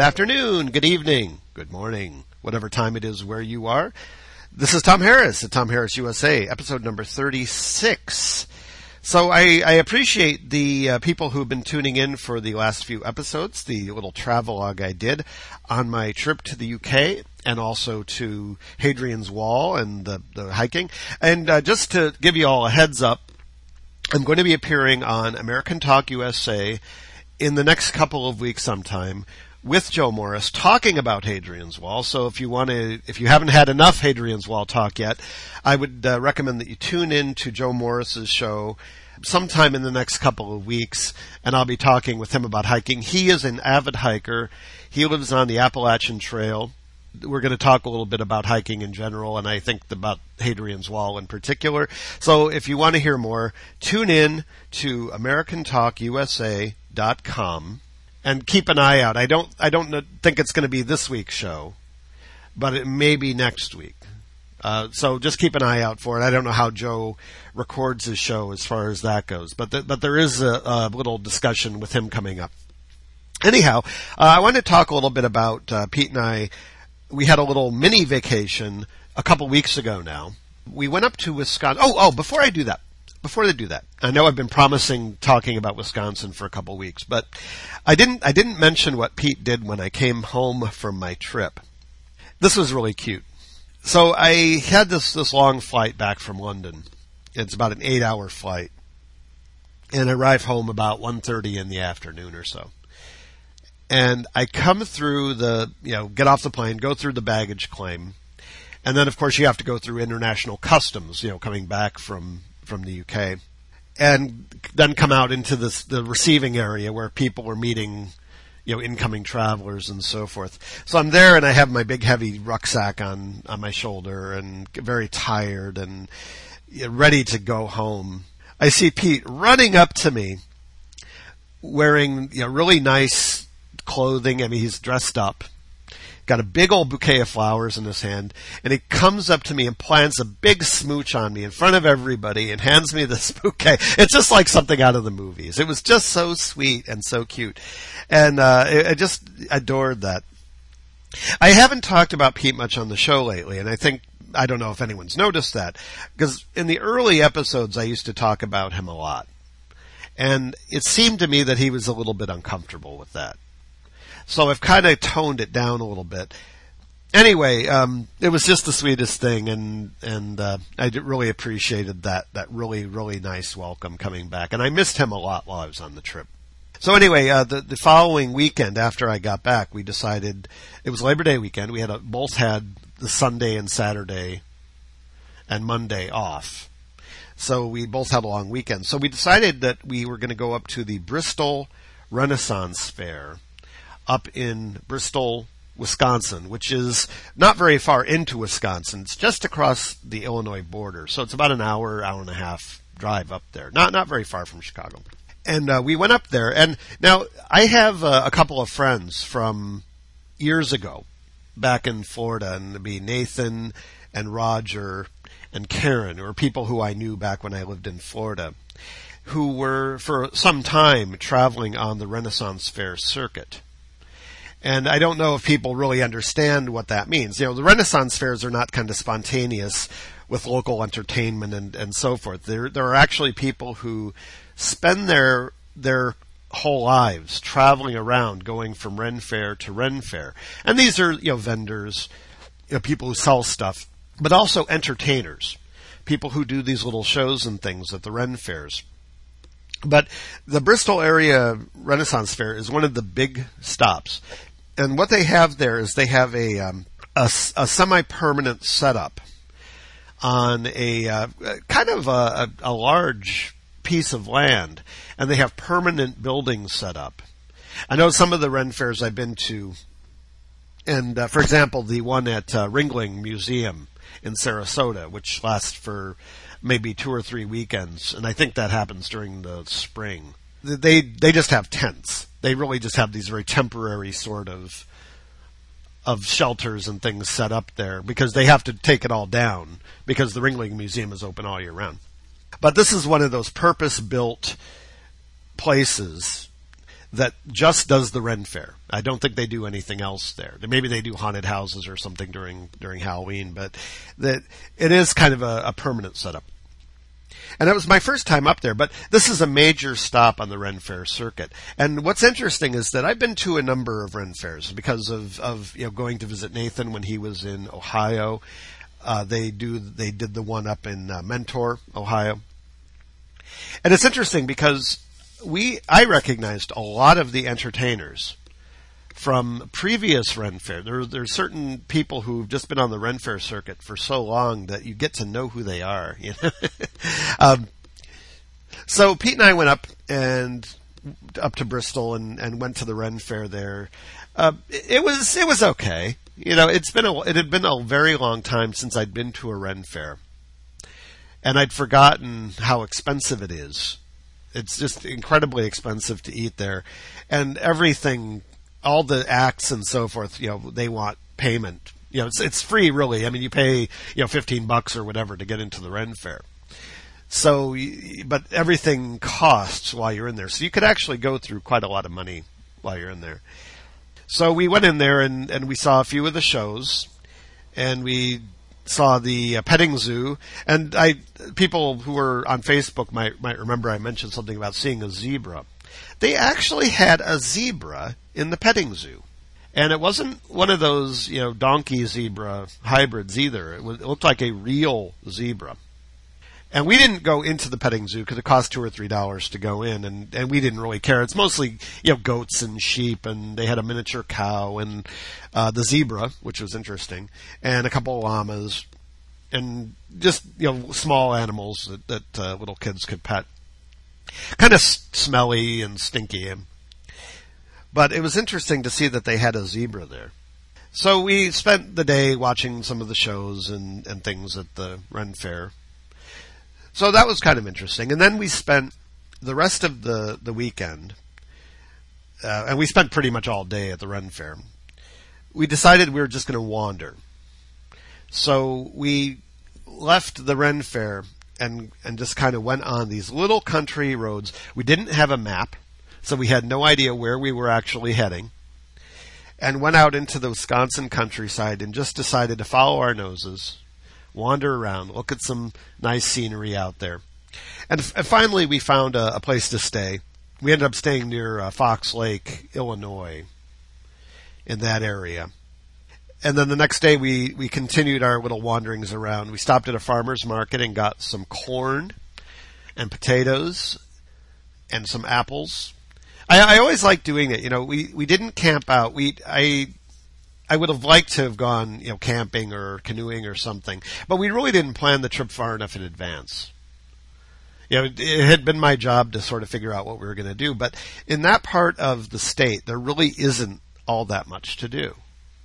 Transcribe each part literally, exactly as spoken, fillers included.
afternoon, good evening, good morning, whatever time it is where you are. This is Tom Harris at Tom Harris U S A, episode number thirty-six. So I, I appreciate the uh, people who've been tuning in for the last few episodes, the little travelogue I did on my trip to the U K and also to Hadrian's Wall and the, the hiking. And uh, just to give you all a heads up, I'm going to be appearing on American Talk U S A in the next couple of weeks sometime with Joe Morris talking about Hadrian's Wall. So if you want to, if you haven't had enough Hadrian's Wall talk yet, I would uh, recommend that you tune in to Joe Morris's show sometime in the next couple of weeks, and I'll be talking with him about hiking. He is an avid hiker. He lives on the Appalachian Trail. We're going to talk a little bit about hiking in general, and I think about Hadrian's Wall in particular. So if you want to hear more, tune in to American Talk U S A dot com. And keep an eye out. I don't, I don't think it's going to be this week's show, but it may be next week. Uh, so just keep an eye out for it. I don't know how Joe records his show as far as that goes, but th- but there is a, a little discussion with him coming up. Anyhow, uh, I want to talk a little bit about uh, Pete and I. We had a little mini vacation a couple weeks ago now. We went up to Wisconsin. Oh, oh, before I do that. Before they do that, I know I've been promising talking about Wisconsin for a couple of weeks, but I didn't, I didn't mention what Pete did when I came home from my trip. This was really cute. So I had this, this long flight back from London. It's about an eight hour flight. And I arrived home about one thirty in the afternoon or so. And I come through the, you know, get off the plane, go through the baggage claim. And then of course you have to go through international customs, you know, coming back from from the U K, and then come out into this, the receiving area where people were meeting, you know, incoming travelers and so forth. So I'm there and I have my big heavy rucksack on, on my shoulder and very tired and ready to go home. I see Pete running up to me wearing, you know, really nice clothing. I mean, he's dressed up. Got a big old bouquet of flowers in his hand, and he comes up to me and plants a big smooch on me in front of everybody and hands me this bouquet. It's just like something out of the movies. It was just so sweet and so cute. And uh, I, I just adored that. I haven't talked about Pete much on the show lately, and I think, I don't know if anyone's noticed that, because in the early episodes I used to talk about him a lot. And it seemed to me that he was a little bit uncomfortable with that. So I've kind of toned it down a little bit. Anyway, um, it was just the sweetest thing, and and uh, I really appreciated that that really really nice welcome coming back, and I missed him a lot while I was on the trip. So anyway, uh, the the following weekend after I got back, we decided it was Labor Day weekend. We had a, both had the Sunday and Saturday and Monday off, so we both had a long weekend. So we decided that we were going to go up to the Bristol Renaissance Fair up in Bristol, Wisconsin, which is not very far into Wisconsin. It's just across the Illinois border. So it's about an hour, hour and a half drive up there. Not not very far from Chicago. And uh, we went up there. And now I have uh, a couple of friends from years ago back in Florida, and it'd be Nathan and Roger and Karen, who are people who I knew back when I lived in Florida, who were for some time traveling on the Renaissance Fair circuit. And I don't know if people really understand what that means. You know, the Renaissance fairs are not kind of spontaneous with local entertainment and, and so forth. There, there are actually people who spend their, their whole lives traveling around, going from Ren Fair to Ren Fair. And these are, you know, vendors, you know, people who sell stuff, but also entertainers, people who do these little shows and things at the Ren Fairs. But the Bristol area Renaissance Fair is one of the big stops. And what they have there is they have a um, a, a semi-permanent setup on a uh, kind of a, a large piece of land, and they have permanent buildings set up. I know some of the Ren Fairs I've been to, and uh, for example, the one at uh, Ringling Museum in Sarasota, which lasts for maybe two or three weekends, and I think that happens during the spring. They they just have tents. They really just have these very temporary sort of of shelters and things set up there because they have to take it all down because the Ringling Museum is open all year round. But this is one of those purpose-built places that just does the Ren Fair. I don't think they do anything else there. Maybe they do haunted houses or something during during Halloween, but that it is kind of a, a permanent setup. And it was my first time up there, but this is a major stop on the Ren Fair circuit. And what's interesting is that I've been to a number of Ren Fairs because of, of you know going to visit Nathan when he was in Ohio. Uh, they do they did the one up in uh, Mentor, Ohio. And it's interesting because we I recognized a lot of the entertainers from previous Ren Fair. There, there's certain people who've just been on the Ren Fair circuit for so long that you get to know who they are. You know? um, so Pete and I went up and up to Bristol and, and went to the Ren Fair there. Uh, it was it was okay. You know, it's been a it had been a very long time since I'd been to a Ren Fair, and I'd forgotten how expensive it is. It's just incredibly expensive to eat there, and everything. All the acts and so forth, you know, they want payment. You know, it's it's free really. I mean, you pay, you know, fifteen bucks or whatever to get into the Ren Fair. So, but everything costs while you're in there. So you could actually go through quite a lot of money while you're in there. So we went in there and, and we saw a few of the shows, and we saw the uh, petting zoo. And I, people who were on Facebook might might remember I mentioned something about seeing a zebra. They actually had a zebra in the petting zoo. And it wasn't one of those, you know, donkey zebra hybrids either. It, was, it looked like a real zebra. And we didn't go into the petting zoo because it cost two or three dollars to go in, and, and we didn't really care. It's mostly, you know, goats and sheep, and they had a miniature cow and uh, the zebra, which was interesting, and a couple of llamas, and just, you know, small animals that, that uh, little kids could pet. Kind of smelly and stinky. But it was interesting to see that they had a zebra there. So we spent the day watching some of the shows and, and things at the Ren Fair. So that was kind of interesting. And then we spent the rest of the, the weekend, uh, and we spent pretty much all day at the Ren Fair. We decided we were just going to wander. So we left the Ren Fair and and just kind of went on these little country roads. We didn't have a map, so we had no idea where we were actually heading, and went out into the Wisconsin countryside and just decided to follow our noses, wander around, look at some nice scenery out there. And, f- and finally we found a, a place to stay. We ended up staying near uh, Fox Lake, Illinois, in that area. And then the next day we, we continued our little wanderings around. We stopped at a farmer's market and got some corn and potatoes and some apples. I, I always like doing it. You know, we, we didn't camp out. We I I would have liked to have gone, you know, camping or canoeing or something, but we really didn't plan the trip far enough in advance. You know, it, it had been my job to sort of figure out what we were going to do, but in that part of the state, there really isn't all that much to do.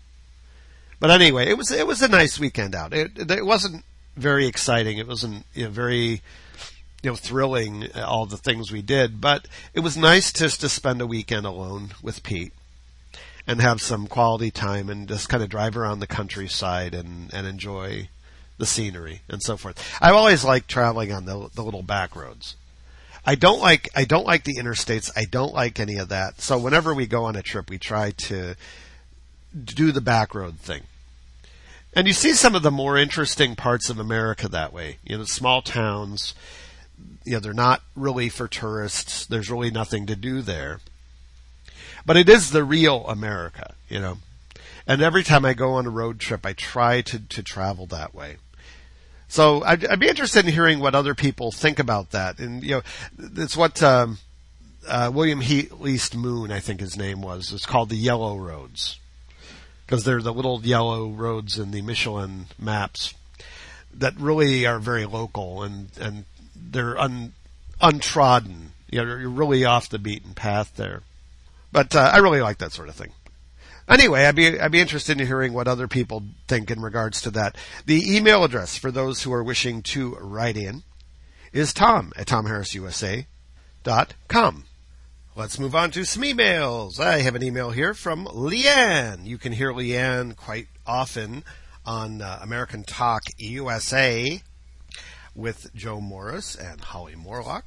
But anyway, it was it was a nice weekend out. It it wasn't very exciting. It wasn't, you know, very, you know, thrilling, all the things we did. But it was nice just to spend a weekend alone with Pete and have some quality time and just kind of drive around the countryside and, and enjoy the scenery and so forth. I've always liked traveling on the the little back roads. I don't like I don't like the interstates. I don't like any of that. So whenever we go on a trip, we try to do the back road thing. And you see some of the more interesting parts of America that way. You know, small towns, you know, they're not really for tourists. There's really nothing to do there. But it is the real America, you know. And every time I go on a road trip, I try to, to travel that way. So I'd, I'd be interested in hearing what other people think about that. And, you know, it's what um, uh, William Least Moon, I think his name was. It's called the Yellow Roads. Because they're the little yellow roads in the Michelin maps that really are very local and, and they're un, untrodden. You know, you're really off the beaten path there. But uh, I really like that sort of thing. Anyway, I'd be I'd be interested in hearing what other people think in regards to that. The email address for those who are wishing to write in is tom at tom harris u s a dot com. Let's move on to some emails. I have an email here from Leanne. You can hear Leanne quite often on uh, American Talk U S A with Joe Morris and Holly Morlock.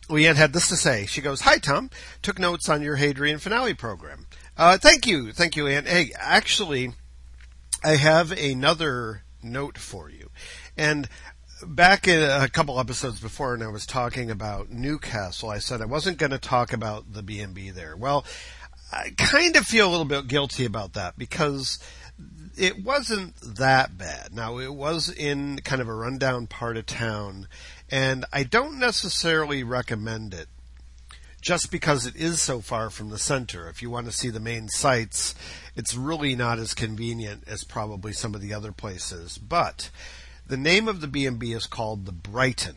Leanne had this to say. She goes, "Hi, Tom. Took notes on your Hadrian finale program." Uh, thank you. Thank you, Leanne. Hey, actually, I have another note for you. And back in a couple episodes before, and I was talking about Newcastle, I said I wasn't going to talk about the B and B there. Well, I kind of feel a little bit guilty about that because it wasn't that bad. Now, it was in kind of a rundown part of town, and I don't necessarily recommend it just because it is so far from the center. If you want to see the main sites, it's really not as convenient as probably some of the other places. But the name of the B and B is called the Brighton.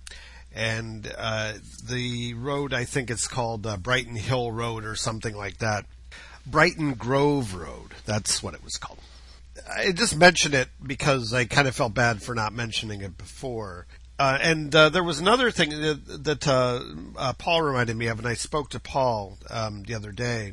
And uh, the road, I think it's called uh, Brighton Hill Road or something like that. Brighton Grove Road, that's what it was called. I just mentioned it because I kind of felt bad for not mentioning it before. Uh, and uh, there was another thing that, that uh, uh, Paul reminded me of, and I spoke to Paul um, the other day,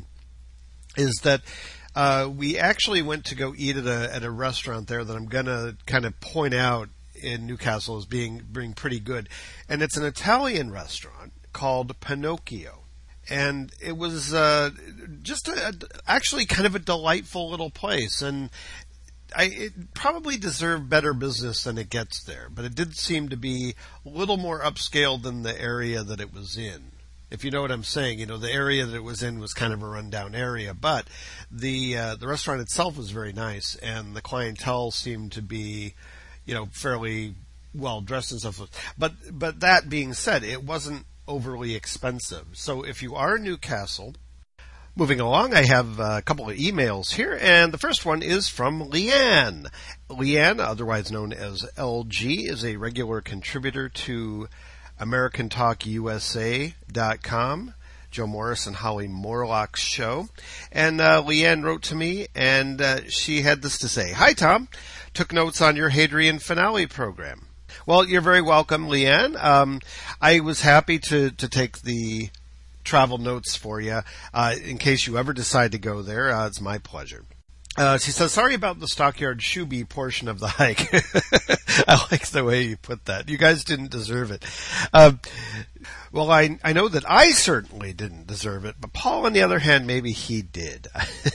is that uh, we actually went to go eat at a, at a restaurant there that I'm going to kind of point out in Newcastle as being, being pretty good. And it's an Italian restaurant called Pinocchio. And it was uh, just a, a, actually kind of a delightful little place. And I, it probably deserved better business than it gets there, but it did seem to be a little more upscale than the area that it was in. If you know what I'm saying, you know, the area that it was in was kind of a rundown area, but the uh, the restaurant itself was very nice, and the clientele seemed to be, you know, fairly well dressed and stuff. But but that being said, it wasn't overly expensive. So if you are in Newcastle, moving along, I have a couple of emails here, and the first one is from Leanne. Leanne, otherwise known as L G, is a regular contributor to American Talk U S A dot com, Joe Morris and Holly Morlock's show. And uh, Leanne wrote to me, and uh, she had this to say. "Hi, Tom. Took notes on your Hadrian finale program." Well, you're very welcome, Leanne. Um, I was happy to, to take the travel notes for you uh, in case you ever decide to go there. Uh, it's my pleasure. Uh, she says, "Sorry about the Stockyard Shoeby portion of the hike." I like the way you put that. You guys didn't deserve it. Uh, well, I I know that I certainly didn't deserve it, but Paul, on the other hand, maybe he did.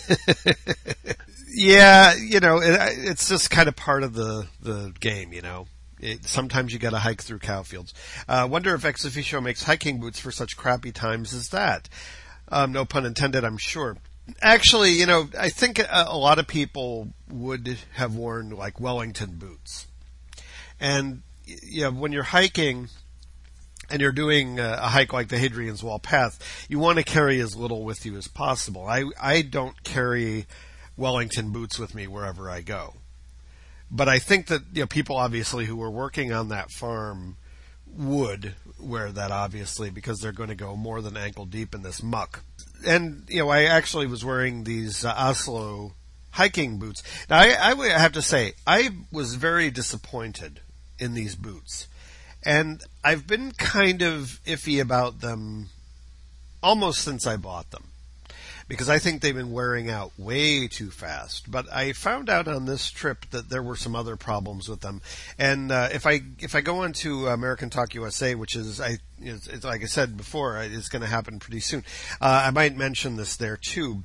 Yeah, you know, it, it's just kind of part of the, the game, you know. It, sometimes you got to hike through cow fields. I uh, wonder if Ex Officio makes hiking boots for such crappy times as that. Um, no pun intended, I'm sure. Actually, you know, I think a, a lot of people would have worn like Wellington boots. And, you know, when you're hiking and you're doing a, a hike like the Hadrian's Wall Path, you want to carry as little with you as possible. I, I don't carry Wellington boots with me wherever I go. But I think that, you know, people obviously who were working on that farm would wear that, obviously, because they're going to go more than ankle deep in this muck. And, you know, I actually was wearing these uh, Oslo hiking boots. Now, I, I would have to say, I was very disappointed in these boots. And I've been kind of iffy about them almost since I bought them, because I think they've been wearing out way too fast. But I found out on this trip that there were some other problems with them. And uh, if I if I go on to American Talk U S A, which is, I it's, it's like I said before, it's going to happen pretty soon, uh, I might mention this there too.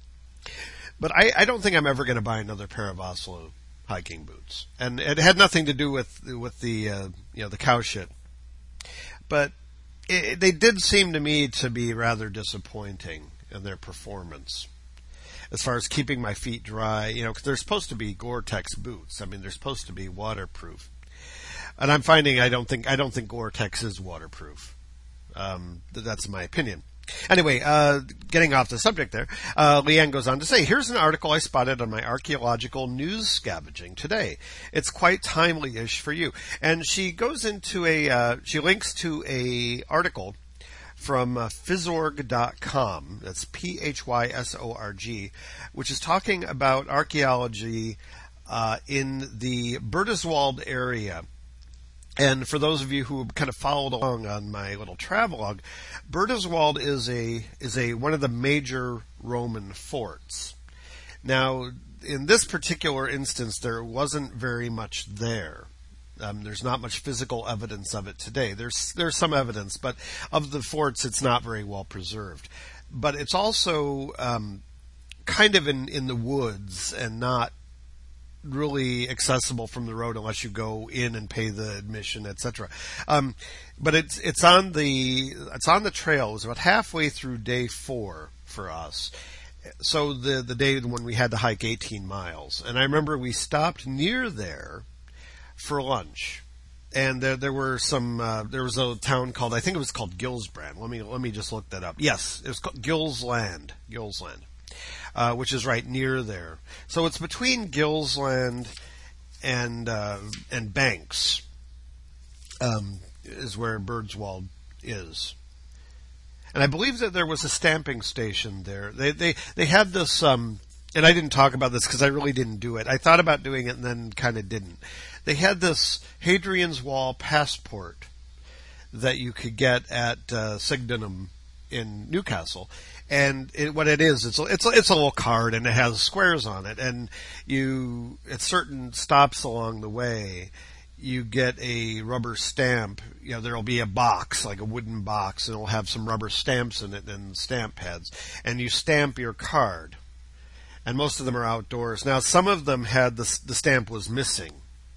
But I, I don't think I'm ever going to buy another pair of Oslo hiking boots. And it had nothing to do with with the uh, you know the cow shit. But it, they did seem to me to be rather disappointing in their performance as far as keeping my feet dry, you know, because they're supposed to be Gore-Tex boots. I mean, they're supposed to be waterproof, and I'm finding I don't think I don't think Gore-Tex is waterproof. Um, that's my opinion. Anyway, uh, getting off the subject there, uh, Leanne goes on to say, "Here's an article I spotted on my archaeological news scavenging today. It's quite timely-ish for you." And she goes into a, uh, she links to a article from uh, phys org dot com, that's P H Y S O R G, which is talking about archaeology uh, in the Bertiswald area. And for those of you who kind of followed along on my little travelogue, Bertiswald is a is a one of the major Roman forts. Now, in this particular instance, there wasn't very much there. Um, there's not much physical evidence of it today. There's there's some evidence, but of the forts, it's not very well preserved. But it's also um, kind of in, in the woods and not really accessible from the road unless you go in and pay the admission, et cetera. Um, but it's it's on the it's on the trail. It was about halfway through day four for us. So the the day when we had to hike eighteen miles, and I remember we stopped near there for lunch, and there there were some uh, there was a town called, I think it was called Gillsbrand. Let me let me just look that up. Yes, it was called Gillsland, Gillsland, uh, which is right near there. So it's between Gillsland and uh, and Banks, um, is where Birdswald is. And I believe that there was a stamping station there. They they they had this, um, and I didn't talk about this because I really didn't do it. I thought about doing it and then kind of didn't. They had this Hadrian's Wall passport that you could get at uh, Sydenham in Newcastle, and it, what it is, it's a, it's a, it's a little card and it has squares on it, and you at certain stops along the way, you get a rubber stamp. You know, there'll be a box, like a wooden box, and it'll have some rubber stamps in it and stamp pads. And you stamp your card. And most of them are outdoors. Now, some of them had the, the stamp was missing.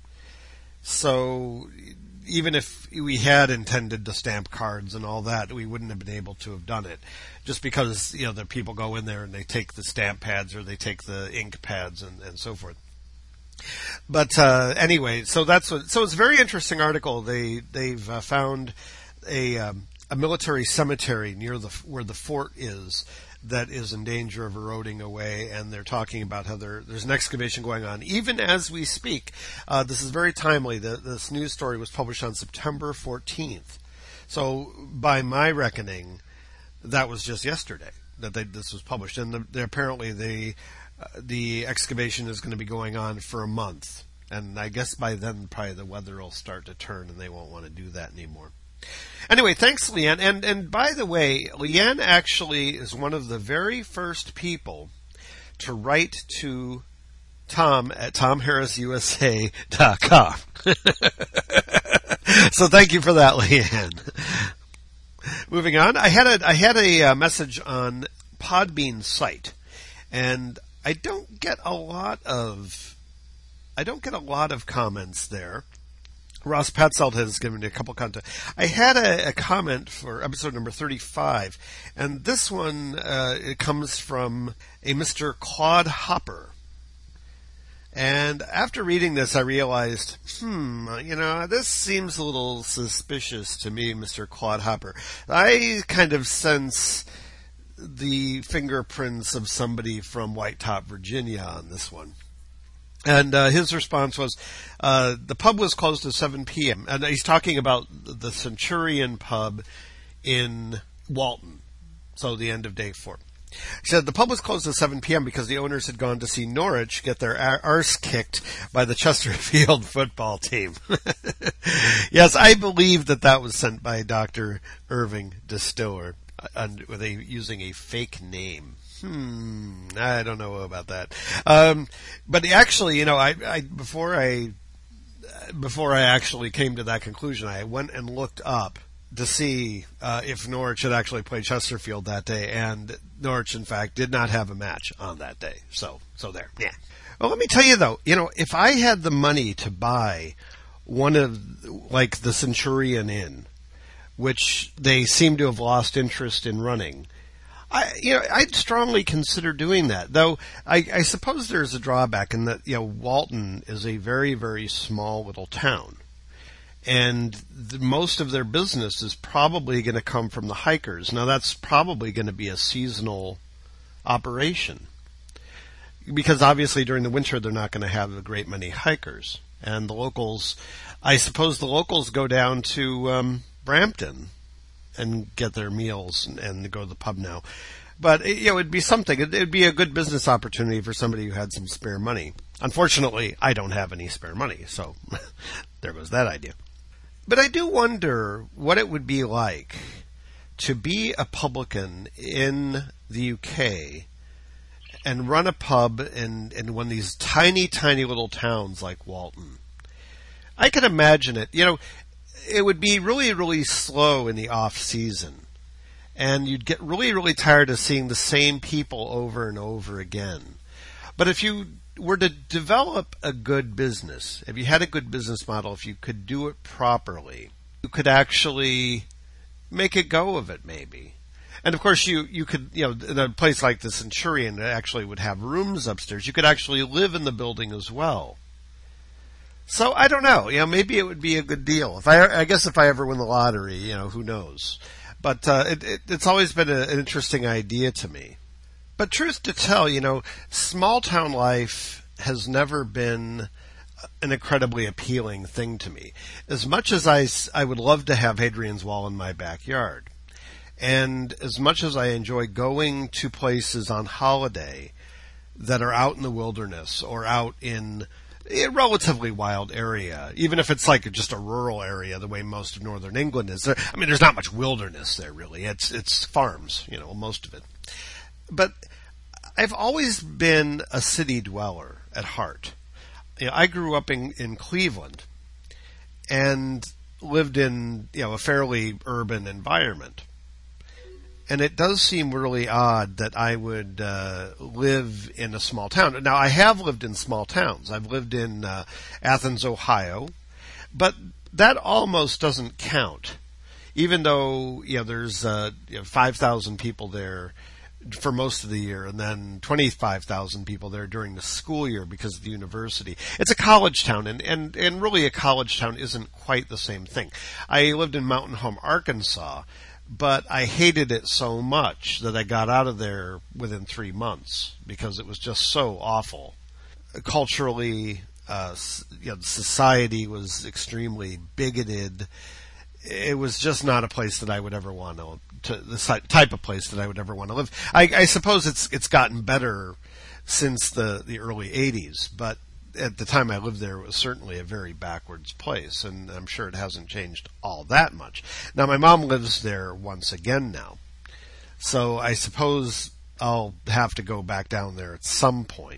So, even if we had intended to stamp cards and all that, we wouldn't have been able to have done it. Just because, you know, the people go in there and they take the stamp pads or they take the ink pads and, and so forth. But uh, anyway, so that's what, so it's a very interesting article. They they've uh, found a um, a military cemetery near the where the fort is that is in danger of eroding away, and they're talking about how there, there's an excavation going on even as we speak. Uh, this is very timely. The, this news story was published on September fourteenth, so by my reckoning, that was just yesterday that they, this was published, and the, apparently they. Uh, the excavation is going to be going on for a month, and I guess by then probably the weather will start to turn and they won't want to do that anymore. Anyway, thanks, Leanne. And and by the way, Leanne actually is one of the very first people to write to Tom at tom harris u s a dot com. So thank you for that, Leanne. Moving on, I had a I had a uh, message on Podbean's site, and I don't get a lot of, I don't get a lot of comments there. Ross Petzold has given me a couple comments. I had a, a comment for episode number thirty-five, and this one uh, it comes from a Mister Claude Hopper. And after reading this, I realized, hmm, you know, this seems a little suspicious to me, Mister Claude Hopper. I kind of sense the fingerprints of somebody from White Top, Virginia on this one. And uh, his response was, uh, the pub was closed at seven p.m. And he's talking about the Centurion pub in Walton. So the end of day four. He said the pub was closed at seven p.m. because the owners had gone to see Norwich get their arse kicked by the Chesterfield football team. Yes, I believe that that was sent by Doctor Irving Distiller. And with a using a fake name. Hmm, I don't know about that. Um, but actually, you know, I, I before I before I actually came to that conclusion, I went and looked up to see uh, if Norwich had actually played Chesterfield that day, and Norwich, in fact, did not have a match on that day. So, so there. Yeah. Well, let me tell you though, you know, if I had the money to buy one of like the Centurion Inn, which they seem to have lost interest in running, I, you know, I'd strongly consider doing that. Though I, I suppose there's a drawback in that, you know, Walton is a very, very small little town, and the, most of their business is probably going to come from the hikers. Now, that's probably going to be a seasonal operation, because obviously during the winter they're not going to have a great many hikers, and the locals, I suppose, the locals go down to um, Brampton and get their meals and, and go to the pub now. But, you know, it'd be something. It would be a good business opportunity for somebody who had some spare money. Unfortunately, I don't have any spare money, so there goes that idea. But I do wonder what it would be like to be a publican in the U K and run a pub in, in one of these tiny, tiny little towns like Walton. I can imagine it. You know, it would be really, really slow in the off season. And you'd get really, really tired of seeing the same people over and over again. But if you were to develop a good business, if you had a good business model, if you could do it properly, you could actually make a go of it maybe. And of course you, you could, you know, in a place like the Centurion that actually would have rooms upstairs, you could actually live in the building as well. So I don't know, you know, maybe it would be a good deal. If I, I guess if I ever win the lottery, you know, who knows. But uh, it, it, it's always been a, an interesting idea to me. But truth to tell, you know, small town life has never been an incredibly appealing thing to me. As much as I, I would love to have Hadrian's Wall in my backyard, and as much as I enjoy going to places on holiday that are out in the wilderness or out in a relatively wild area, even if it's like just a rural area, the way most of northern England is. There, I mean, there's not much wilderness there, really. It's it's farms, you know, most of it. But I've always been a city dweller at heart. You know, I grew up in, in Cleveland and lived in, you know, a fairly urban environment. And it does seem really odd that I would uh, live in a small town. Now, I have lived in small towns. I've lived in uh, Athens, Ohio, but that almost doesn't count. Even though, you know, there's uh, you know, five thousand people there for most of the year, and then twenty-five thousand people there during the school year because of the university. It's a college town, and, and, and really a college town isn't quite the same thing. I lived in Mountain Home, Arkansas, but I hated it so much that I got out of there within three months because it was just so awful. Culturally, uh, you know, society was extremely bigoted. It was just not a place that I would ever want to, to the type of place that I would ever want to live. I, I suppose it's it's gotten better since the, the early eighties, but at the time I lived there, it was certainly a very backwards place, and I'm sure it hasn't changed all that much. Now, my mom lives there once again now, so I suppose I'll have to go back down there at some point.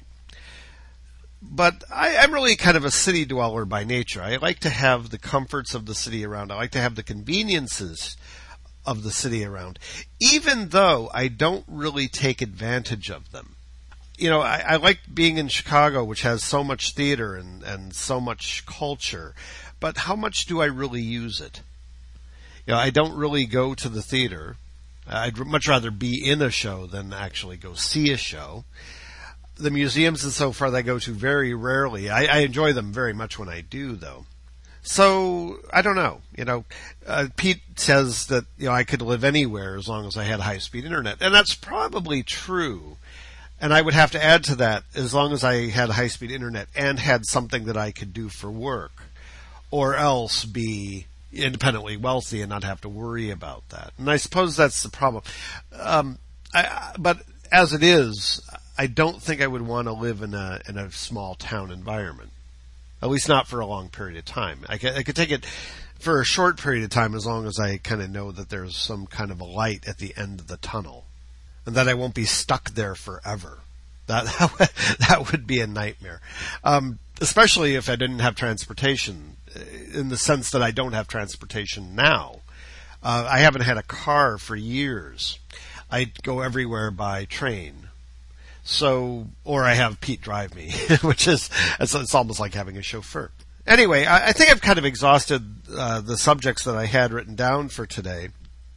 But I, I'm really kind of a city dweller by nature. I like to have the comforts of the city around. I like to have the conveniences of the city around, even though I don't really take advantage of them. You know, I, I like being in Chicago, which has so much theater and, and so much culture, but how much do I really use it? You know, I don't really go to the theater. I'd much rather be in a show than actually go see a show. The museums and so forth I go to very rarely. I, I enjoy them very much when I do, though. So, I don't know. You know, uh, Pete says that, you know, I could live anywhere as long as I had high-speed internet. And that's probably true. And I would have to add to that, as long as I had high-speed internet and had something that I could do for work, or else be independently wealthy and not have to worry about that. And I suppose that's the problem. Um, I, but as it is, I don't think I would want to live in a in a small town environment, at least not for a long period of time. I could, I could take it for a short period of time as long as I kind of know that there's some kind of a light at the end of the tunnel, and that I won't be stuck there forever. That that would be a nightmare, um, especially if I didn't have transportation, in the sense that I don't have transportation now. Uh, I haven't had a car for years. I go everywhere by train. So, or I have Pete drive me, which is, it's, it's almost like having a chauffeur. Anyway, I, I think I've kind of exhausted uh, the subjects that I had written down for today.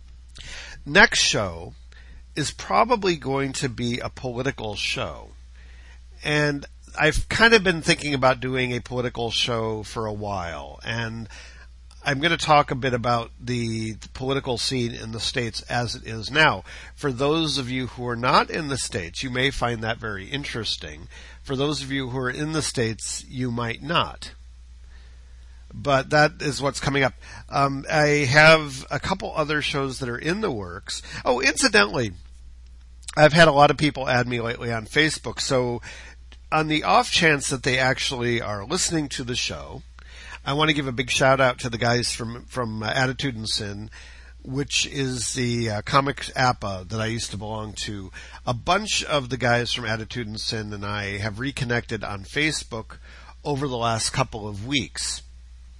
Next show is probably going to be a political show. And I've kind of been thinking about doing a political show for a while. And I'm going to talk a bit about the, the political scene in the States as it is now. For those of you who are not in the States, you may find that very interesting. For those of you who are in the States, you might not. But that is what's coming up. Um, I have a couple other shows that are in the works. Oh, incidentally, I've had a lot of people add me lately on Facebook. So on the off chance that they actually are listening to the show, I want to give a big shout out to the guys from, from uh, Attitude and Sin, which is the uh, comics APA that I used to belong to. A bunch of the guys from Attitude and Sin and I have reconnected on Facebook over the last couple of weeks.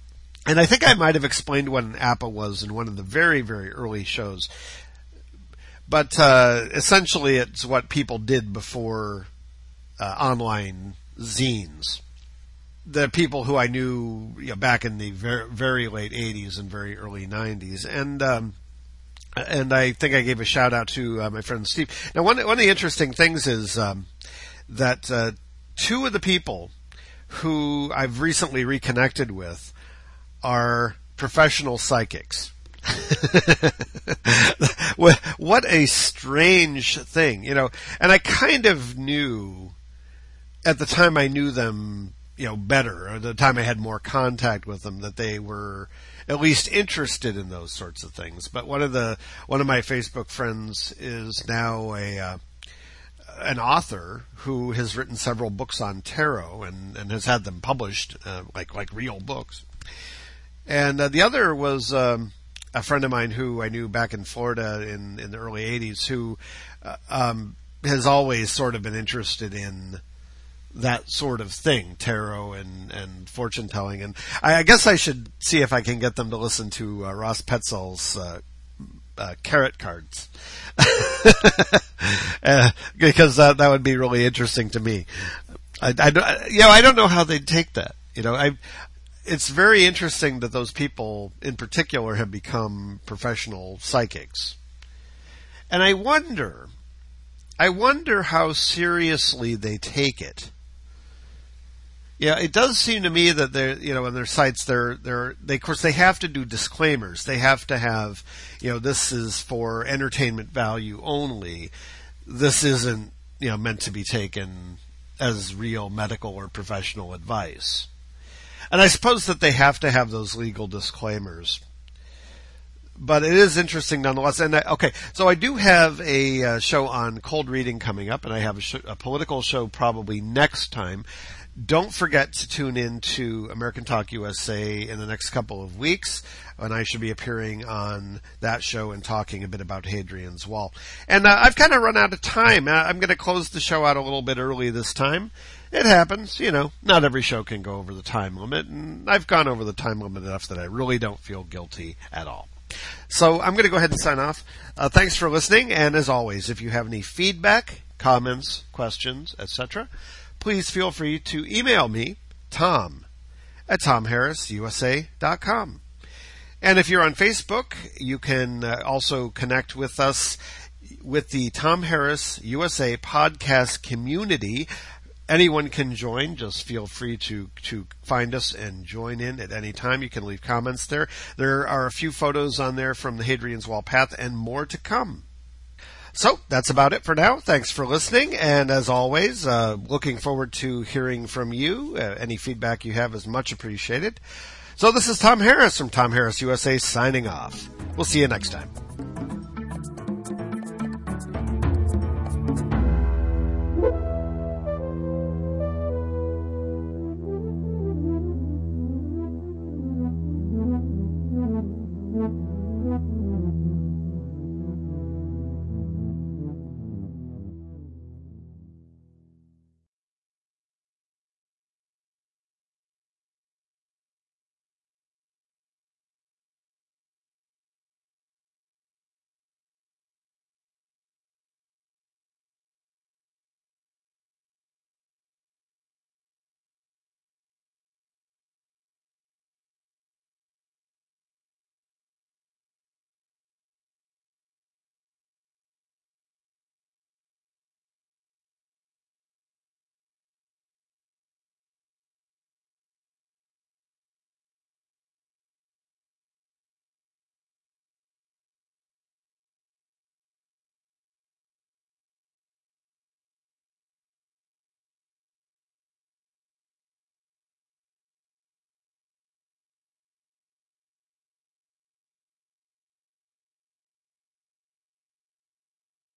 And I think I might have explained what an A P A was in one of the very, very early shows. But uh, essentially it's what people did before uh, online zines. The people who I knew, you know, back in the very, very late eighties and very early nineties. And um, and I think I gave a shout out to uh, my friend Steve. Now, one, one of the interesting things is um, that uh, two of the people who I've recently reconnected with are professional psychics. What a strange thing, you know. And I kind of knew at the time I knew them, you know, better, or the time I had more contact with them, that they were at least interested in those sorts of things. But one of the one of my Facebook friends is now a uh, an author who has written several books on tarot and, and has had them published, uh, like like real books. And uh, the other was um, a friend of mine who I knew back in Florida in, in the early eighties, who uh, um, has always sort of been interested in that sort of thing, tarot and, and fortune telling. And I, I guess I should see if I can get them to listen to uh, Ross Petzl's uh, uh, Carrot Cards. uh, because uh, that would be really interesting to me. I, I, you know, I don't know how they'd take that. You know, I... It's very interesting that those people in particular have become professional psychics. And I wonder, I wonder how seriously they take it. Yeah, it does seem to me that they're, you know, on their sites, they're, they're, they, of course, they have to do disclaimers. They have to have, you know, this is for entertainment value only. This isn't, you know, meant to be taken as real medical or professional advice. And I suppose that they have to have those legal disclaimers. But it is interesting nonetheless. And I, okay, so I do have a uh, show on cold reading coming up, and I have a, sh- a political show probably next time. Don't forget to tune in to American Talk U S A in the next couple of weeks, and I should be appearing on that show and talking a bit about Hadrian's Wall. And uh, I've kind of run out of time. Uh, I'm going to close the show out a little bit early this time. It happens, you know, not every show can go over the time limit, and I've gone over the time limit enough that I really don't feel guilty at all. So I'm going to go ahead and sign off. Uh, thanks for listening, and as always, if you have any feedback, comments, questions, et cetera, please feel free to email me, Tom, at tom harris u s a dot com. And if you're on Facebook, you can uh, also connect with us with the Tom Harris U S A podcast community. Anyone can join. Just feel free to, to find us and join in at any time. You can leave comments there. There are a few photos on there from the Hadrian's Wall path and more to come. So that's about it for now. Thanks for listening. And as always, uh, looking forward to hearing from you. Uh, any feedback you have is much appreciated. So this is Tom Harris from Tom Harris U S A signing off. We'll see you next time.